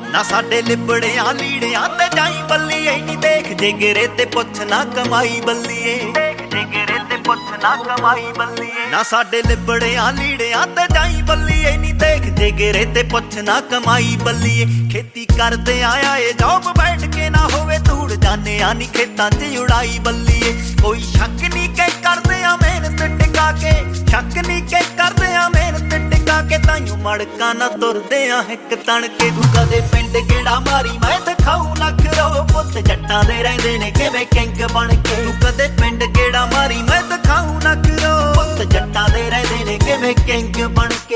ਨਾ ਸਾਡੇ ਲਿਬੜਿਆਂ ਲੀੜਿਆਂ ਤੇ ਜਾਈ ਬੱਲੀਏ ਨੀ ਦੇਖ ਜਿਗਰੇ ਤੇ ਪੁੱਛ ਨਾ ਕਮਾਈ ਬੱਲੀਏ ਜਿਗਰੇ ਤੇ ਪੁੱਛ ਨਾ ਕਮਾਈ ਬੱਲੀਏ ਨਾ ਸਾਡੇ ਲਿਬੜਿਆਂ ਲੀੜਿਆਂ ਤੇ ਜਾਈ ਬੱਲੀਏ ਨੀ ਦੇਖ ਜਿਗਰੇ ਤੇ ਪੁੱਛ ਨਾ ਕਮਾਈ ਬੱਲੀਏ ਖੇਤੀ ਕਰਦੇ ਆਇਆ ਏ ਜੌਬ ਬੈਠ ਕੇ ਨਾ ਹੋਵੇ ਧੂੜ ਜਾਣੇ ਆ ਨੀ ਖੇਤਾਂ 'ਚ ਉਡਾਈ ਬੱਲੀਏ ਕੋਈ ਸ਼ੱਕ ਨੀ ਕਿ ਕਰਦੇ ਆ ਮਿਹਨਤ ਟਿਕਾ ਕੇ ਸ਼ੱਕ ਨੀ ਕਿ ਕਰਦੇ ਆ ਮਿਹਨਤ ਟਿਕਾ ਕੇ ਤਾਈਓ ਮੜਕਾਂ ਨਾ ਤੁਰਦੇ ਆ ਇੱਕ ਤਣ ਕੇ ਤੂੰ ਕਦੇ ਪਿੰਡ ਗੇੜਾ ਮਾਰੀ ਮੈਂ ਦਿਖਾਊ ਲੱਖ ਰੋ ਪੁੱਤ ਜੱਟਾਂ ਦੇ ਰਹਿੰਦੇ ਨੇ ਕਿਵੇਂ ਕਿੰਗ ਬਣ ਕੇ ਤੂੰ ਕਦੇ ਪਿੰਡ ਗੇੜਾ ਮਾਰੀ ਮੈਂ ਦਿਖਾਊ ਲੱਖ ਰੋ ਪੁੱਤ ਜੱਟਾਂ ਦੇ ਰਹਿੰਦੇ ਨੇ ਕਿਵੇਂ ਕਿੰਗ ਬਣ ਕੇ